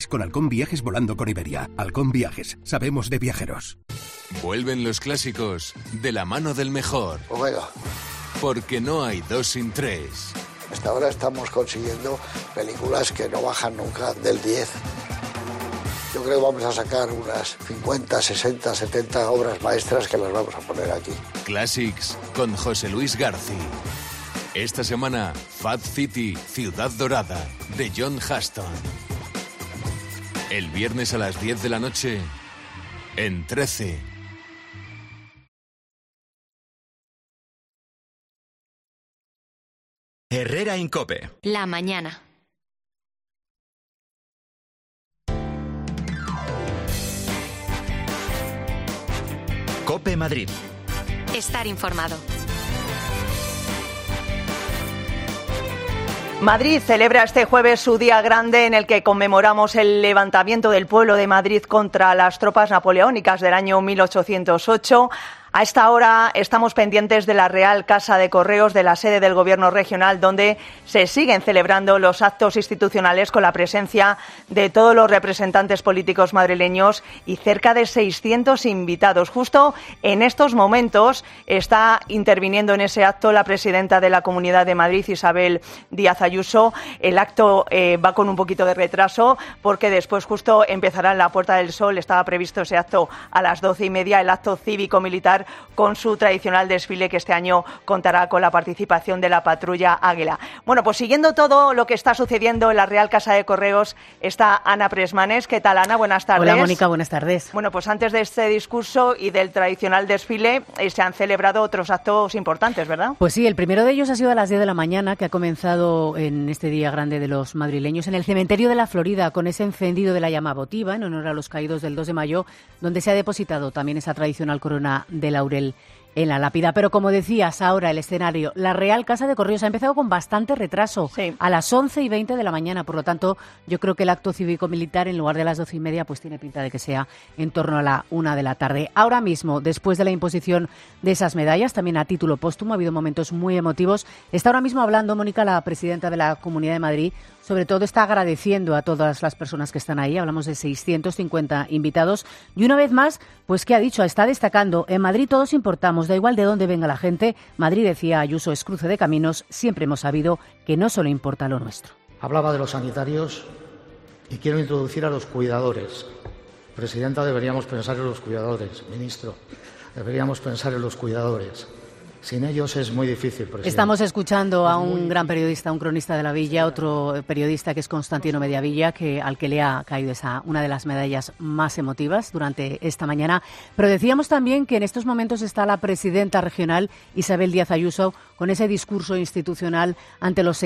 Con Halcón Viajes volando con Iberia. Halcón Viajes, sabemos de viajeros. Vuelven los clásicos de la mano del mejor. Omega. Porque no hay 2 sin 3. Hasta ahora estamos consiguiendo películas que no bajan nunca del 10. Yo creo que vamos a sacar unas 50, 60, 70 obras maestras que las vamos a poner aquí. Classics con José Luis García. Esta semana, Fat City, Ciudad Dorada, de John Huston. El viernes a las 10 de la noche, en 13. Herrera en COPE. La mañana. COPE Madrid. Estar informado. Madrid celebra este jueves su día grande en el que conmemoramos el levantamiento del pueblo de Madrid contra las tropas napoleónicas del año 1808. A esta hora estamos pendientes de la Real Casa de Correos, de la sede del Gobierno regional, donde se siguen celebrando los actos institucionales con la presencia de todos los representantes políticos madrileños y cerca de 600 invitados. Justo en estos momentos está interviniendo en ese acto la presidenta de la Comunidad de Madrid, Isabel Díaz Ayuso. El acto va con un poquito de retraso porque después justo empezará en la Puerta del Sol. Estaba previsto ese acto a las 12:30, el acto cívico-militar, con su tradicional desfile que este año contará con la participación de la patrulla Águila. Bueno, pues siguiendo todo lo que está sucediendo en la Real Casa de Correos está Ana Presmanes. ¿Qué tal, Ana? Buenas tardes. Hola, Mónica, buenas tardes. Bueno, pues antes de este discurso y del tradicional desfile se han celebrado otros actos importantes, ¿verdad? Pues sí, el primero de ellos ha sido a las 10 de la mañana, que ha comenzado en este día grande de los madrileños en el cementerio de la Florida, con ese encendido de la llama votiva en honor a los caídos del 2 de mayo, donde se ha depositado también esa tradicional corona de laurel en la lápida. Pero como decías ahora, el escenario, la Real Casa de Correos ha empezado con bastante retraso, sí, a las 11:20 de la mañana. Por lo tanto, yo creo que el acto cívico-militar, en lugar de las 12:30, pues tiene pinta de que sea en torno a la 1 de la tarde. Ahora mismo, después de la imposición de esas medallas, también a título póstumo, ha habido momentos muy emotivos. Está ahora mismo hablando, Mónica, la presidenta de la Comunidad de Madrid. Sobre todo está agradeciendo a todas las personas que están ahí. Hablamos de 650 invitados. Y una vez más, pues ¿qué ha dicho? Está destacando, en Madrid todos importamos, da igual de dónde venga la gente. Madrid, decía Ayuso, es cruce de caminos. Siempre hemos sabido que no solo importa lo nuestro. Hablaba de los sanitarios y quiero introducir a los cuidadores. Presidenta, deberíamos pensar en los cuidadores. Ministro, deberíamos pensar en los cuidadores. Sin ellos es muy difícil, presidente. Estamos escuchando a un gran periodista, un cronista de la villa, otro periodista que es Constantino Mediavilla, al que le ha caído una de las medallas más emotivas durante esta mañana. Pero decíamos también que en estos momentos está la presidenta regional, Isabel Díaz Ayuso, con ese discurso institucional ante los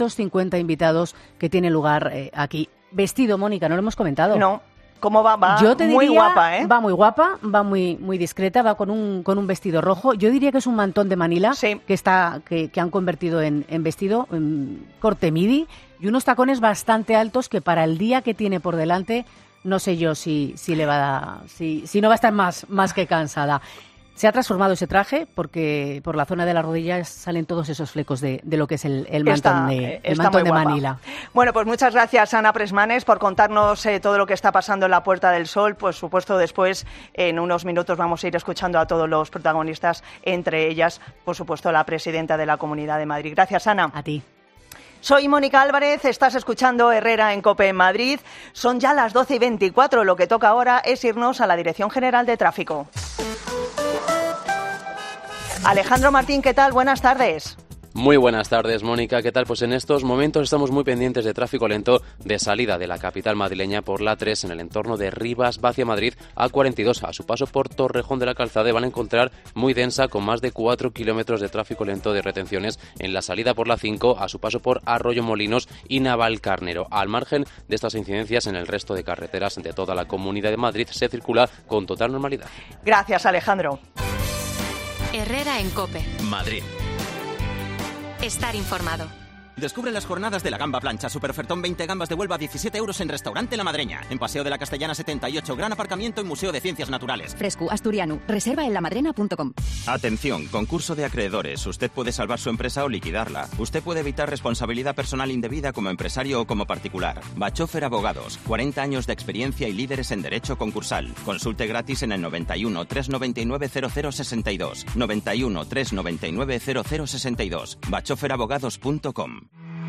650 invitados que tiene lugar aquí. Vestido, Mónica, ¿no lo hemos comentado? No. ¿Cómo va? Va Yo te muy diría, guapa, ¿eh? Va muy guapa, va muy discreta, va con un vestido rojo. Yo diría que es un mantón de Manila, sí, que han convertido en vestido, en corte midi, y unos tacones bastante altos que para el día que tiene por delante, no sé yo si no va a estar más que cansada. Se ha transformado ese traje porque por la zona de las rodillas salen todos esos flecos de lo que es el mantón de Manila. Bueno, pues muchas gracias, Ana Presmanes, por contarnos todo lo que está pasando en la Puerta del Sol. Por supuesto, después, en unos minutos, vamos a ir escuchando a todos los protagonistas, entre ellas, por supuesto, la presidenta de la Comunidad de Madrid. Gracias, Ana. A ti. Soy Mónica Álvarez, estás escuchando Herrera en COPE en Madrid. Son ya las 12:24, lo que toca ahora es irnos a la Dirección General de Tráfico. Alejandro Martín, ¿qué tal? Buenas tardes. Muy buenas tardes, Mónica. ¿Qué tal? Pues en estos momentos estamos muy pendientes de tráfico lento de salida de la capital madrileña por la 3 en el entorno de Rivas, va hacia Madrid, A42. A su paso por Torrejón de la Calzada van a encontrar muy densa con más de 4 kilómetros de tráfico lento de retenciones en la salida por la 5, a su paso por Arroyo Molinos y Navalcarnero. Al margen de estas incidencias, en el resto de carreteras de toda la Comunidad de Madrid se circula con total normalidad. Gracias, Alejandro. Herrera en COPE. Madrid. Estar informado. Descubre las jornadas de la gamba plancha. Superofertón 20 gambas de Huelva a 17 euros en Restaurante La Madreña. En Paseo de la Castellana 78, gran aparcamiento y Museo de Ciencias Naturales. Fresco, asturiano. Reserva en lamadrena.com. Atención, concurso de acreedores. Usted puede salvar su empresa o liquidarla. Usted puede evitar responsabilidad personal indebida como empresario o como particular. Bachofer Abogados. 40 años de experiencia y líderes en derecho concursal. Consulte gratis en el 91 399 0062. 91 399 0062. bachoferabogados.com.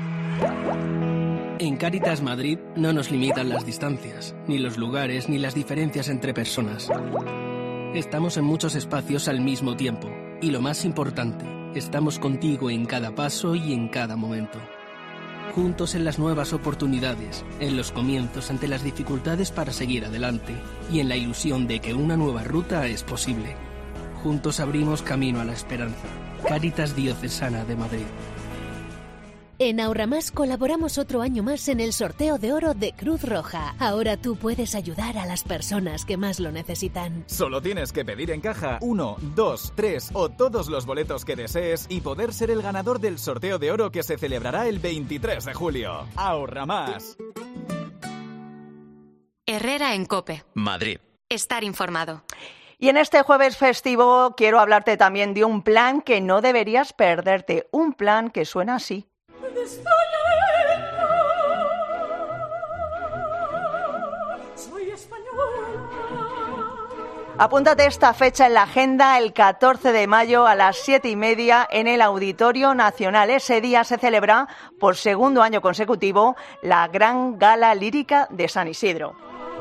En Cáritas Madrid no nos limitan las distancias, ni los lugares, ni las diferencias entre personas. Estamos en muchos espacios al mismo tiempo. Y lo más importante, estamos contigo en cada paso y en cada momento. Juntos en las nuevas oportunidades, en los comienzos ante las dificultades para seguir adelante y en la ilusión de que una nueva ruta es posible. Juntos abrimos camino a la esperanza. Cáritas Diocesana de Madrid. En Ahorramás colaboramos otro año más en el sorteo de oro de Cruz Roja. Ahora tú puedes ayudar a las personas que más lo necesitan. Solo tienes que pedir en caja 1, 2, 3 o todos los boletos que desees y poder ser el ganador del sorteo de oro que se celebrará el 23 de julio. Ahorramás. Herrera en COPE. Madrid. Estar informado. Y en este jueves festivo quiero hablarte también de un plan que no deberías perderte. Un plan que suena así. Apúntate esta fecha en la agenda, el 14 de mayo a las 7:30 en el Auditorio Nacional. Ese día se celebra por segundo año consecutivo la Gran Gala Lírica de San Isidro.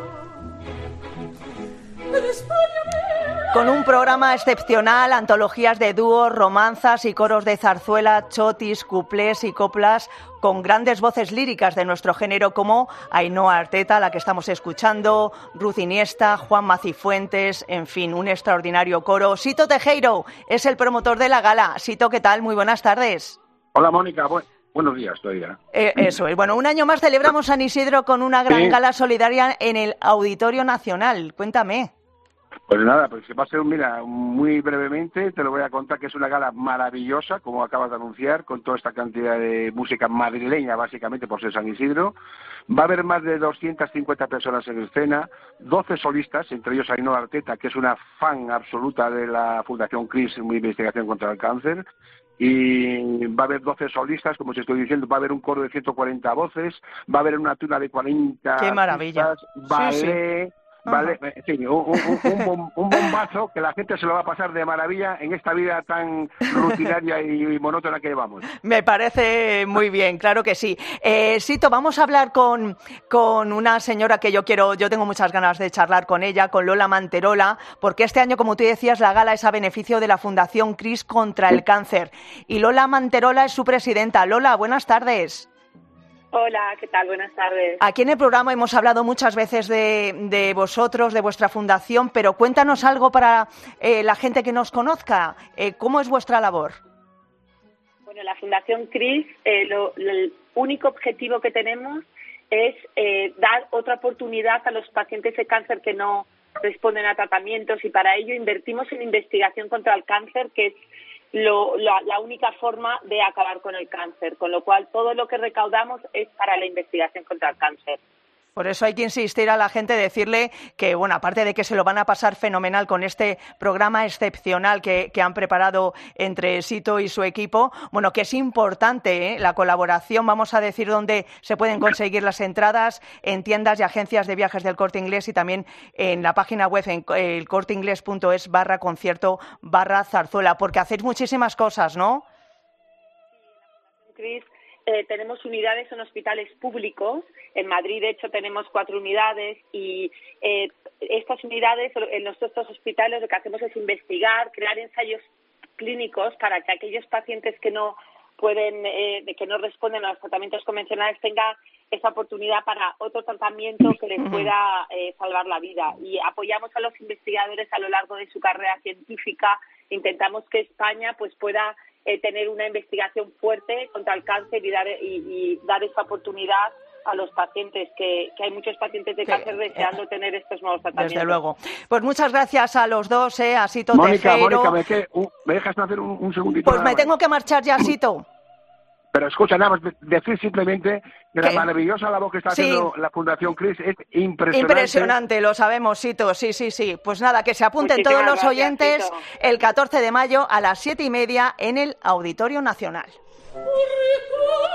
Con un programa excepcional, antologías de dúos, romanzas y coros de zarzuela, chotis, cuplés y coplas, con grandes voces líricas de nuestro género como Ainhoa Arteta, la que estamos escuchando, Ruth Iniesta, Juan Macifuentes, en fin, un extraordinario coro. Sito Tejero es el promotor de la gala. Sito, ¿qué tal? Muy buenas tardes. Hola, Mónica. Buenos días todavía. Eso es. Bueno, un año más celebramos San Isidro con una gran gala solidaria en el Auditorio Nacional. Cuéntame. Pues nada, pues va a ser, mira, muy brevemente te lo voy a contar que es una gala maravillosa, como acabas de anunciar, con toda esta cantidad de música madrileña, básicamente por ser San Isidro. Va a haber más de 250 personas en escena, 12 solistas, entre ellos Ainhoa Arteta, que es una fan absoluta de la Fundación CRIS, muy investigación contra el cáncer. Y va a haber 12 solistas, como os estoy diciendo, va a haber un coro de 140 voces, va a haber una tuna de 40 ¡qué maravilla! Pistas, ballet... Sí. Vale, sí, un bombazo que la gente se lo va a pasar de maravilla en esta vida tan rutinaria y monótona que llevamos. Me parece muy bien, claro que sí. Sito, vamos a hablar con una señora que yo tengo muchas ganas de charlar con ella, con Lola Manterola, porque este año, como tú decías, la gala es a beneficio de la Fundación CRIS contra el cáncer. Y Lola Manterola es su presidenta. Lola, buenas tardes. Hola, ¿qué tal? Buenas tardes. Aquí en el programa hemos hablado muchas veces de vosotros, de vuestra fundación, pero cuéntanos algo para la gente que nos conozca. ¿Cómo es vuestra labor? Bueno, la Fundación CRIS, el único objetivo que tenemos es dar otra oportunidad a los pacientes de cáncer que no responden a tratamientos, y para ello invertimos en investigación contra el cáncer, que es la única forma de acabar con el cáncer, con lo cual todo lo que recaudamos es para la investigación contra el cáncer. Por eso hay que insistir a la gente, decirle que, bueno, aparte de que se lo van a pasar fenomenal con este programa excepcional que han preparado entre Sito y su equipo, bueno, que es importante la colaboración, vamos a decir dónde se pueden conseguir las entradas, en tiendas y agencias de viajes del Corte Inglés y también en la página web en elcorteingles.es/concierto/zarzuela, porque hacéis muchísimas cosas, ¿no? Sí, tenemos unidades en hospitales públicos. En Madrid, de hecho, tenemos 4 unidades y estas unidades, en nuestros hospitales, lo que hacemos es investigar, crear ensayos clínicos para que aquellos pacientes que no pueden, que no responden a los tratamientos convencionales tengan esa oportunidad para otro tratamiento que les pueda salvar la vida. Y apoyamos a los investigadores a lo largo de su carrera científica. Intentamos que España pues pueda tener una investigación fuerte contra el cáncer y dar esa oportunidad a los pacientes, que hay muchos pacientes de cáncer deseando tener estos nuevos tratamientos. Desde luego. Pues muchas gracias a los dos, a Sito Tejero. Mónica, ¿me dejas hacer un segundito? Pues me tengo que marchar ya, Sito. Pero escucha, nada más decir simplemente que la maravillosa labor que está haciendo la Fundación CRIS es impresionante. Impresionante, lo sabemos, Sito, sí. Pues nada, que se apunten todos los oyentes Sito. El 14 de mayo a las 7:30 en el Auditorio Nacional.